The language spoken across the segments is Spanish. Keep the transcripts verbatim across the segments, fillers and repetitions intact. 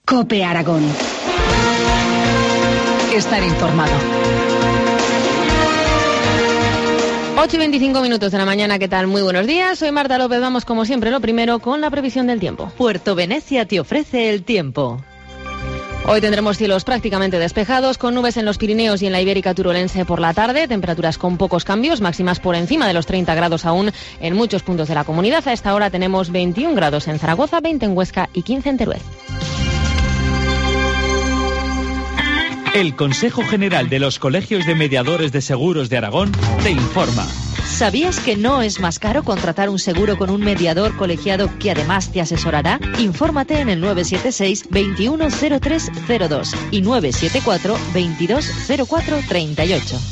COPE Aragón. Estar informado. ocho y veinticinco minutos de la mañana, ¿qué tal? Muy buenos días, soy Marta López, vamos como siempre lo primero con la previsión del tiempo. Puerto Venecia te ofrece el tiempo. Hoy tendremos cielos prácticamente despejados, con nubes en los Pirineos y en la Ibérica Turolense por la tarde, temperaturas con pocos cambios, máximas por encima de los treinta grados aún en muchos puntos de la comunidad. A esta hora tenemos veintiún grados en Zaragoza, veinte en Huesca y quince en Teruel. El Consejo General de los Colegios de Mediadores de Seguros de Aragón te informa. ¿Sabías que no es más caro contratar un seguro con un mediador colegiado que además te asesorará? Infórmate en el nueve siete seis, veintiuno cero tres cero dos y nueve siete cuatro, veintidós cero cuatro treinta y ocho.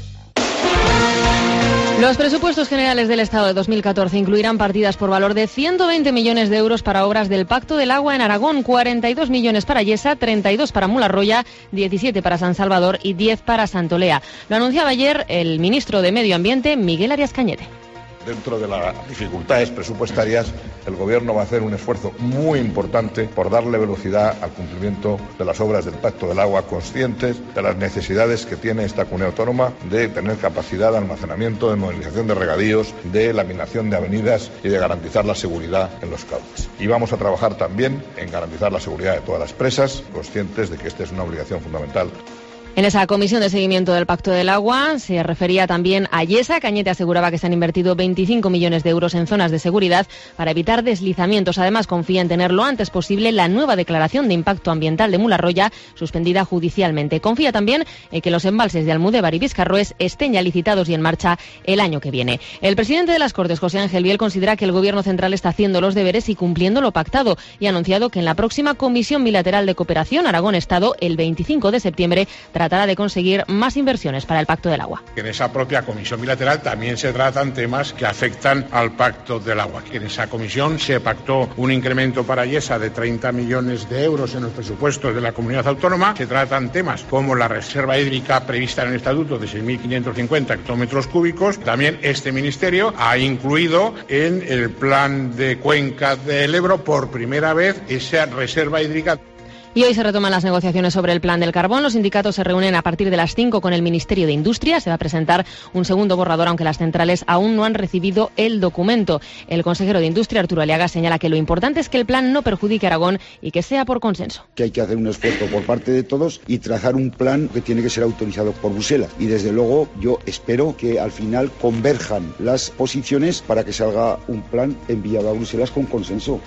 Los presupuestos generales del Estado de dos mil catorce incluirán partidas por valor de ciento veinte millones de euros para obras del Pacto del Agua en Aragón, cuarenta y dos millones para Yesa, treinta y dos para Mularroya, diecisiete para San Salvador y diez para Santolea. Lo anunciaba ayer el ministro de Medio Ambiente, Miguel Arias Cañete. Dentro de las dificultades presupuestarias, el Gobierno va a hacer un esfuerzo muy importante por darle velocidad al cumplimiento de las obras del Pacto del Agua, conscientes de las necesidades que tiene esta comunidad autónoma de tener capacidad de almacenamiento, de movilización de regadíos, de laminación de avenidas y de garantizar la seguridad en los cauces. Y vamos a trabajar también en garantizar la seguridad de todas las presas, conscientes de que esta es una obligación fundamental. En esa comisión de seguimiento del Pacto del Agua se refería también a Yesa. Cañete aseguraba que se han invertido veinticinco millones de euros en zonas de seguridad para evitar deslizamientos. Además, confía en tener lo antes posible la nueva declaración de impacto ambiental de Mularroya, suspendida judicialmente. Confía también en que los embalses de Almudévar y Vizcarroes estén ya licitados y en marcha el año que viene. El presidente de las Cortes, José Ángel Biel, considera que el Gobierno central está haciendo los deberes y cumpliendo lo pactado y ha anunciado que en la próxima Comisión Bilateral de Cooperación Aragón-Estado, el veinticinco de septiembre, tratará de conseguir más inversiones para el Pacto del Agua. En esa propia comisión bilateral también se tratan temas que afectan al Pacto del Agua. En esa comisión se pactó un incremento para Yesa de treinta millones de euros en los presupuestos de la comunidad autónoma. Se tratan temas como la reserva hídrica prevista en el Estatuto de seis mil quinientos cincuenta hectómetros cúbicos. También este ministerio ha incluido en el plan de cuenca del Ebro por primera vez esa reserva hídrica. Y hoy se retoman las negociaciones sobre el plan del carbón. Los sindicatos se reúnen a partir de las cinco con el Ministerio de Industria. Se va a presentar un segundo borrador, aunque las centrales aún no han recibido el documento. El consejero de Industria, Arturo Aliaga, señala que lo importante es que el plan no perjudique a Aragón y que sea por consenso. Que hay que hacer un esfuerzo por parte de todos y trazar un plan que tiene que ser autorizado por Bruselas. Y desde luego yo espero que al final converjan las posiciones para que salga un plan enviado a Bruselas con consenso.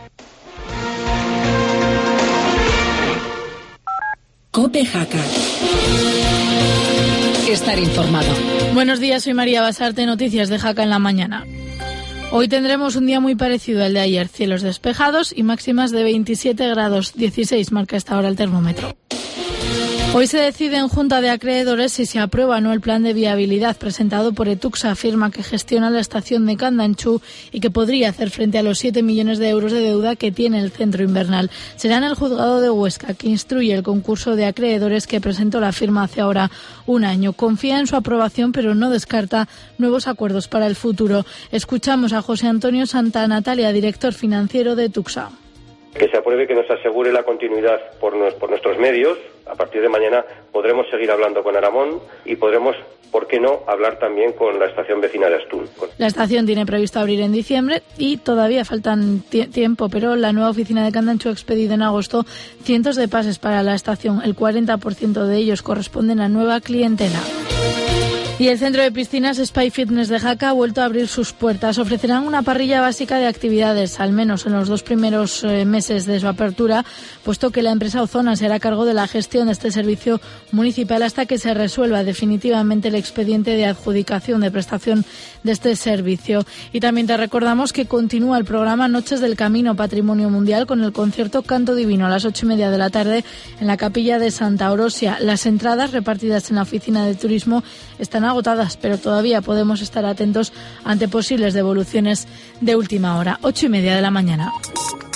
COPE Jaca. Estar informado. Buenos días, soy María Basarte, noticias de Jaca en la mañana. Hoy tendremos un día muy parecido al de ayer, cielos despejados y máximas de veintisiete grados, dieciséis marca esta hora el termómetro. Hoy se decide en Junta de Acreedores si se aprueba o no el plan de viabilidad presentado por Etuxa, firma que gestiona la estación de Candanchú y que podría hacer frente a los siete millones de euros de deuda que tiene el centro invernal. Será en el juzgado de Huesca que instruye el concurso de acreedores que presentó la firma hace ahora un año. Confía en su aprobación, pero no descarta nuevos acuerdos para el futuro. Escuchamos a José Antonio Santa Natalia, director financiero de Etuxa. Que se apruebe, que nos asegure la continuidad por, nos, por nuestros medios. A partir de mañana podremos seguir hablando con Aramón y podremos, ¿por qué no?, hablar también con la estación vecina de Astún. La estación tiene previsto abrir en diciembre y todavía faltan t- tiempo, pero la nueva oficina de Candanchú ha expedido en agosto cientos de pases para la estación. El cuarenta por ciento de ellos corresponden a nueva clientela. Y el centro de piscinas Spy Fitness de Jaca ha vuelto a abrir sus puertas. Ofrecerán una parrilla básica de actividades, al menos en los dos primeros eh, meses de su apertura, puesto que la empresa Ozona se hará cargo de la gestión de este servicio municipal hasta que se resuelva definitivamente el expediente de adjudicación de prestación de este servicio. Y también te recordamos que continúa el programa Noches del Camino Patrimonio Mundial con el concierto Canto Divino a las ocho y media de la tarde en la capilla de Santa Orosia. Las entradas repartidas en la oficina de turismo están agotadas, pero todavía podemos estar atentos ante posibles devoluciones de última hora. Ocho y media de la mañana.